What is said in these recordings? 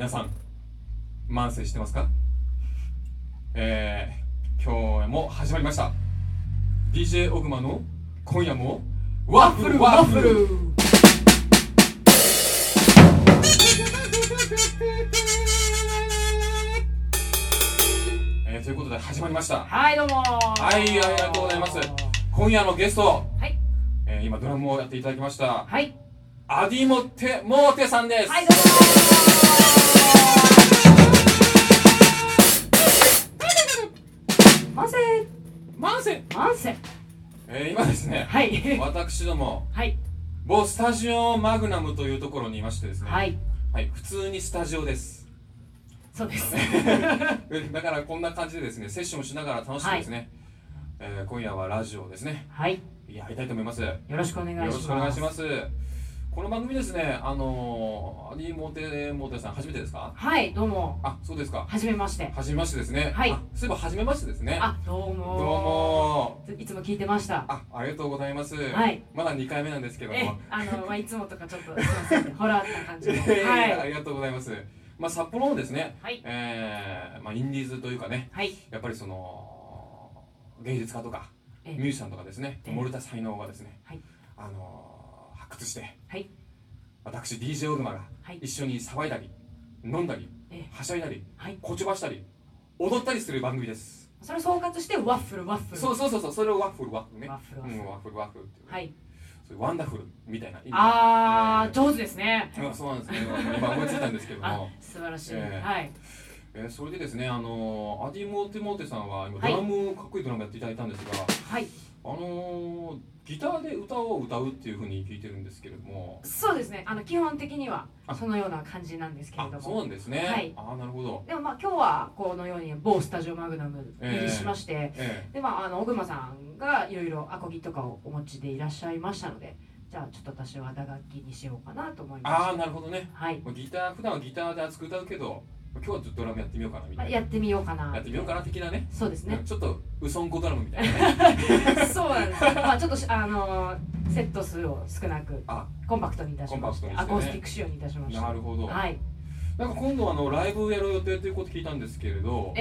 皆さん慢性してますか？今日も始まりました DJ オグマの今夜もワッフルワッフルということで始まりました。 はい、どうもはい、ありがとうございます。今夜のゲスト、 はい、 今ドラムをやっていただきました、 はい、 アディモテモーテさんです。 はい、どうもマンセ今ですね、 はい、 私ども、 はい、 某スタジオマグナムというところにいましてですね、 はい、 はい、普通にスタジオです。 そうですだからこんな感じでですね、セッションをしながら楽しくですね、今夜はラジオをですね、 はい、 やりたいと思います。 よろしくお願いします。 よろしくお願いします。この番組ですね、アディモーテさん初めてですか？ はい、どうも。 あ、そうですか。 はじめまして。 はじめましてですね。 はい。 そういえばはじめましてですね。 あ、どうも。 どうも。 いつも聞いてました。 ありがとうございます。 はい。 まだ2回目なんですけども。 いつもとかちょっとすいません、ホラーな感じで。 はい。ありがとうございます。札幌のですね、 はい。 インディーズというかね、 はい。 やっぱりその芸術家とかミュージシャンとかですね、漏れた才能がですね、 はい。 発掘して、 はい。 私 DJ オグマが一緒に騒いだり飲んだりはしゃいだりこちばしたり踊ったりする番組です。 それを総括してワッフルワッフル。 そうそれをワッフルワッフルね。 ワッフルワッフルっていう、 はい、 そういうワンダフルみたいな意味。 上手ですね。 そうなんですね。今思いついたんですけども素晴らしい。はい。 それでですね、アディモーテさんは今ドラム、かっこいいドラムやっていただいたんですが、はい、ギターで歌を歌うっていうふうに聞いてるんですけれども。 そうですね、基本的にはそのような感じなんですけれども。 そうなんですね。はい、なるほど。 でも今日はこのように某スタジオマグナム入りしまして、で小熊さんがいろいろアコギとかをお持ちでいらっしゃいましたので、じゃあちょっと私は打楽器にしようかなと思いました。 なるほどね。はい。普段はギターで熱く歌うけど、今日はちょっとドラムやってみようかなみたいな。 やってみようかな的なね。 そうですね。 ちょっとウソンコドラムみたいなね。 そうなんです。ちょっとセット数を少なくコンパクトにいたしまして、アコースティック仕様にいたしました。 なるほど。 はい。 なんか今度ライブやる予定ということ聞いたんですけれど、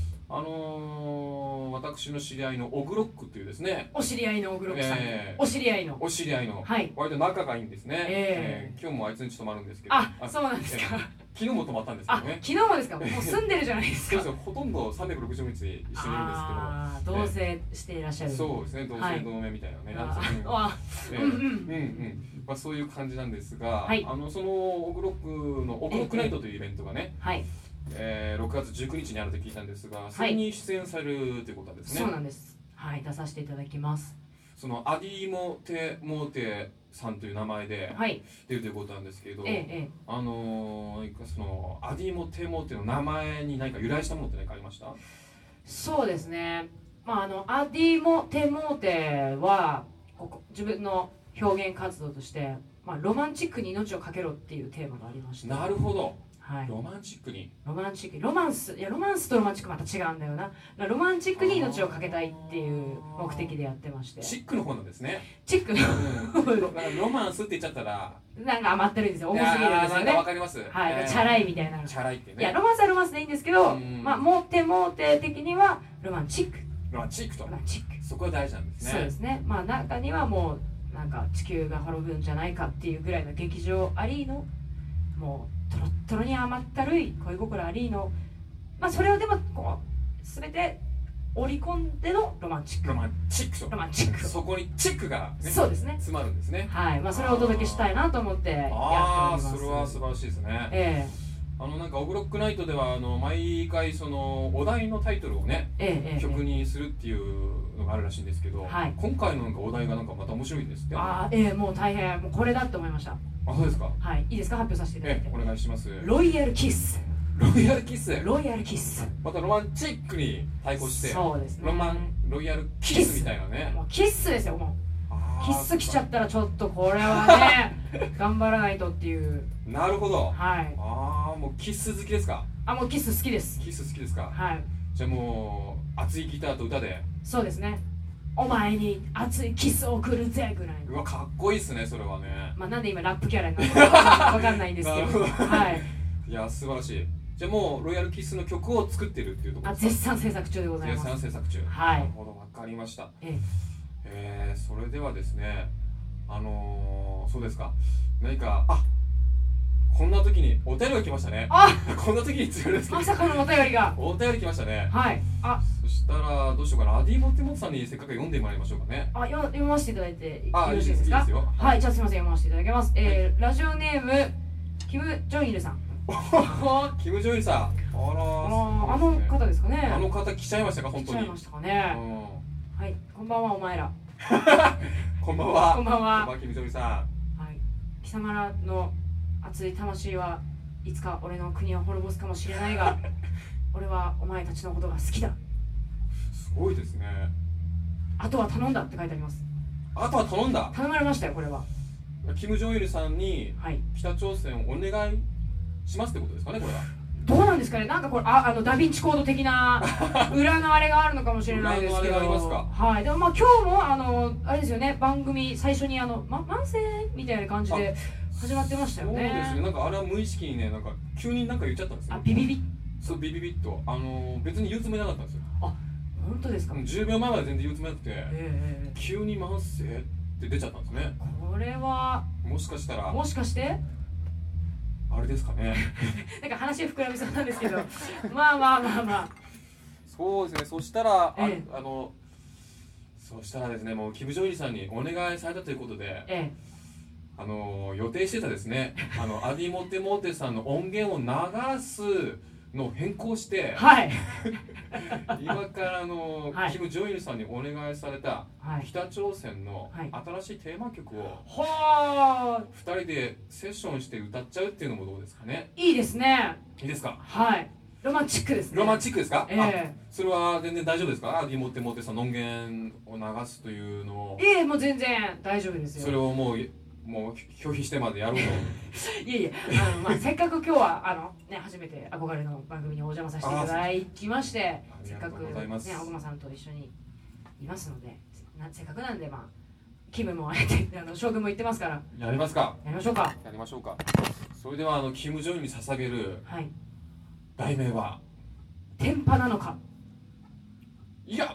私の知り合いのオグロックというですね。 お知り合いのオグロックさん。お知り合いの。 はい。割と仲がいいんですね。今日もあいつに泊まるんですけど。 そうなんですか。 昨日も泊まったんですけどね。 昨日もですか。もう住んでるじゃないですか。 そうですよ。ほとんど360日一緒にいるんですけど。同棲していらっしゃる。 そうですね。同姓同名みたいなね。そういう感じなんですが、そのオグロックナイトというイベントがね。はい。6月19日にあると聞いたんですが、それに出演されるということですね。 そうなんです。はい、出させていただきます。 そのアディモテさんという名前で出るということなんですけれど、そのアディモテの名前に何か由来したものって何かありました？ そうですね。アディモテは自分の表現活動として、ロマンチックに命をかけろっていうテーマがありまして。 なるほど。 はい、 ロマンチックにロマンスとロマンチックまた違うんだよな。ロマンチックに命をかけたいっていう目的でやってまして。 チックの方なんですね。 チックのロマンスって言っちゃったらなんか甘ってるんですよ。重すぎるんですよね。 なんかわかります。 はい、チャラいみたいな。 チャラいってね。 いや、ロマンスはロマンスでいいんですけど、モーテ的にはロマンチックと。 そこが大事なんですね。 そうですね。中にはもうなんか地球が滅ぶんじゃないかっていうぐらいの劇場ありのもうトロットロに甘ったるい恋心ありの、それをでもこう全て織り込んでのロマンチック。 そこにチックがそうですね。 詰まるんですね。 はい。それをお届けしたいなと思ってやっております。 それは素晴らしいですね。なんかオグロックナイトでは毎回そのお題のタイトルをね、曲にするっていうのがあるらしいんですけど、今回のなんかお題がなんかまた面白いんですって。 もう大変、もうこれだと思いました。 そうですか。 はい、いいですか、発表させていただいて。 お願いします。 ロイヤルキス。 またロマンチックに対抗して。 そうですね。 ロイヤルキスみたいなね。 もうキッスですよ、もう。キッス来ちゃったらちょっとこれはね頑張らないとっていう。 なるほど。 はい。 もうキス好きですか？ もうキス好きです。はい。 じゃあもう熱いギターと歌で。 そうですね。お前に熱いキスを送るぜぐらいの。 うわ、かっこいいっすね、それはね。 なんで今ラップキャラになってるかわかんないんですけど。はい。 いや素晴らしい。じゃあもうロイヤルキスの曲を作ってるっていうところですか？ 絶賛制作中でございます。 絶賛制作中。 はい。 なるほど、わかりました。それではですね、そうですか。何かこんな時にお便りが来ましたね。こんな時に強いですけど。 まさかのお便りが。 お便り来ましたね。 はい。 そしたらどうしようかな。アディモテモトさんにせっかく読んでもらいましょうかね。 読ませていただいてよろしいですか？ いいですよ。 はい、じゃあすみません、読ませていただきます。ラジオネームキム・ジョンイルさん。 キム・ジョンイルさん。 あの方ですかね。 あの方来ちゃいましたか、本当に。 来ちゃいましたかね。はい、こんばんはお前ら。 こんばんは。 こんばんは。 キム・ジョンイルさん。 はい、貴様らの熱い魂はいつか俺の国を滅ぼすかもしれないが俺はお前たちのことが好きだ。 すごいですね。 あとは頼んだって書いてあります。 あとは頼んだ。 頼まれましたよ、これは。 キム・ジョンイルさんに北朝鮮をお願いしますってことですかね、これは。 どうなんですかね。なんかこれダヴィンチコード的な裏のあれがあるのかもしれないですけど。 裏のあれがありますか。 はい。でも今日もあれですよね、番組最初に慢性みたいな感じで始まってましたよね。 そうですね。なんかあれは無意識にね、なんか急になんか言っちゃったんですよ。 ビビビッ。 そう、ビビビッと別に言うつもりなかったんですよ。 本当ですか。 10秒前まで全然言うつもりなくて、急に慢性って出ちゃったんですね。 これはもしかしてあれですかね。 なんか話膨らみそうなんですけどまあそうですね。そしたらそしたらですね、もうキム・ジョンイルさんにお願いされたということで、予定してたですね、アディモテモーテさんの音源を流すのを変更して、 はい、 今からキム・ジョンイルさんにお願いされた北朝鮮の新しいテーマ曲を2人でセッションして歌っちゃうっていうのもどうですかね。 いいですね。 いいですか。 はい。ロマンチックですね。 ロマンチックですか。それは全然大丈夫ですか。アディモテモーテさんの音源を流すというのを。 もう全然大丈夫ですよ。 それをもう拒否してまでやろうといやせっかく今日は初めて憧れの番組にお邪魔させていただきまして、せっかく小熊さんと一緒にいますので、せっかくなんで気分もあえて将軍も言ってますから、 やりますか。 やりましょうか。 それではキム・ジョンイルに捧げる題名は天パなのか。 いや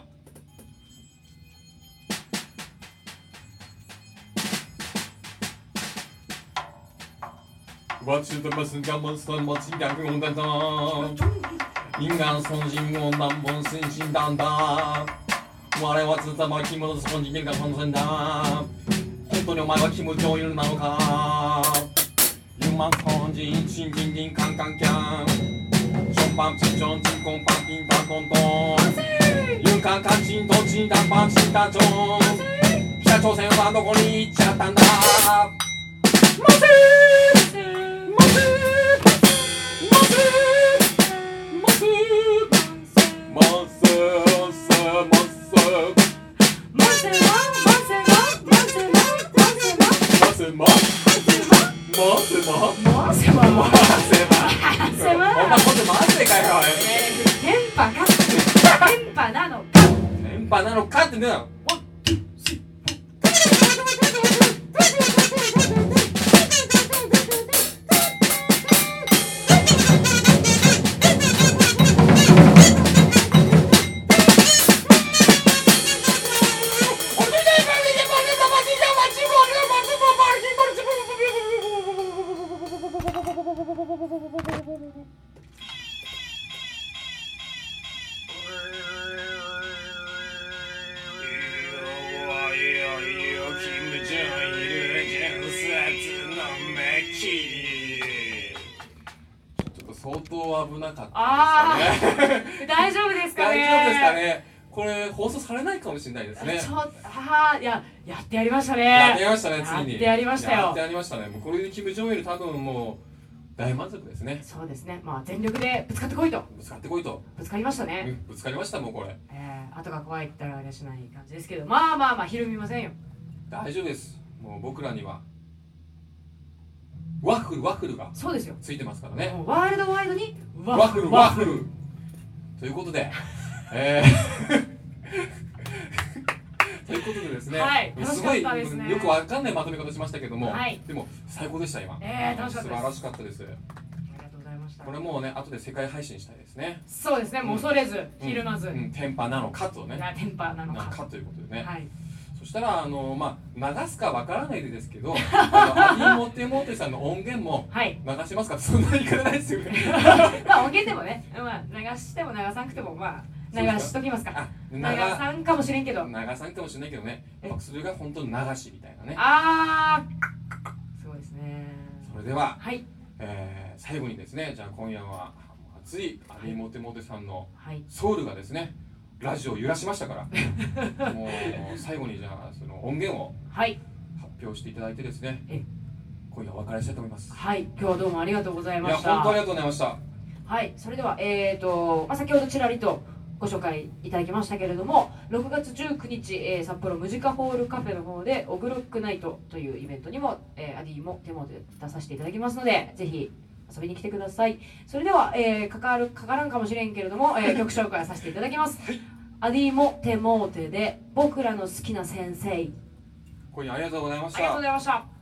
我知道是我们什么情感共担当，应该从今我难不信心担当。我はずっと巻き戻す本人が本然だ。本当にお前はキム・ジョンイルなのか。1万本人心叮叮カンカンキャン。胸棒直中进攻把兵打空洞。勇敢看清都进打把心打中。北朝鮮はどこに行っちゃったんだ。電波なのかってね。相当危なかったですかね。 大丈夫ですかね。 大丈夫ですかね。これ放送されないかもしれないですね。 やってやりましたね。 やってやりましたね。ついに。 やってやりましたよ。 やってやりましたね。もうこれでキム・ジョンイル多分もう大満足ですね。 そうですね。全力でぶつかってこいと。 ぶつかってこいと。 ぶつかりましたね。 ぶつかりましたもうこれ。 後が怖いって言ったらあれしない感じですけど、ひるみませんよ。 大丈夫です。もう僕らにはワッフルがそうですよ。 ついてますからね。 ワールドワイドにワッフルということで、ということでですね、 楽しかったですね。 よくわかんないまとめ方しましたけども、でも最高でした今。 楽しかったです。 素晴らしかったです。 ありがとうございます。 ました。 これもうね後で世界配信したいですね。 そうですね、もう恐れず、ひるまず、 テンパなのかとね、 テンパなのかということでね、 はい、 そしたら流すかわからないですけどアディモテモテさんの音源も流しますかってそんなにいかないですよねまあ音源でもね、流しても流さなくても流しときますか。流さんかもしれんけど、 流さんかもしれないけどね、それが本当に流しみたいなね。 すごいですね。 それでは、最後にですね、じゃあ今夜は熱いアディモテモテさんのソウルがですね、ラジオを揺らしましたからもう最後にじゃあその音源を発表していただいてですね、今夜お別れしたいと思います。 はい、今日はどうもありがとうございました。 いや本当ありがとうございました。 はい、それでは先ほどちらりとご紹介いただきましたけれども、6月19日、札幌ムジカホールカフェの方でオグロックナイトというイベントにも、アディもテモで出させていただきますので、ぜひ遊びに来てください。それでは、かからんかもしれんけれども、曲紹介させていただきます。アディもテモーテで僕らの好きな先生。 今夜ありがとうございました。 ありがとうございました。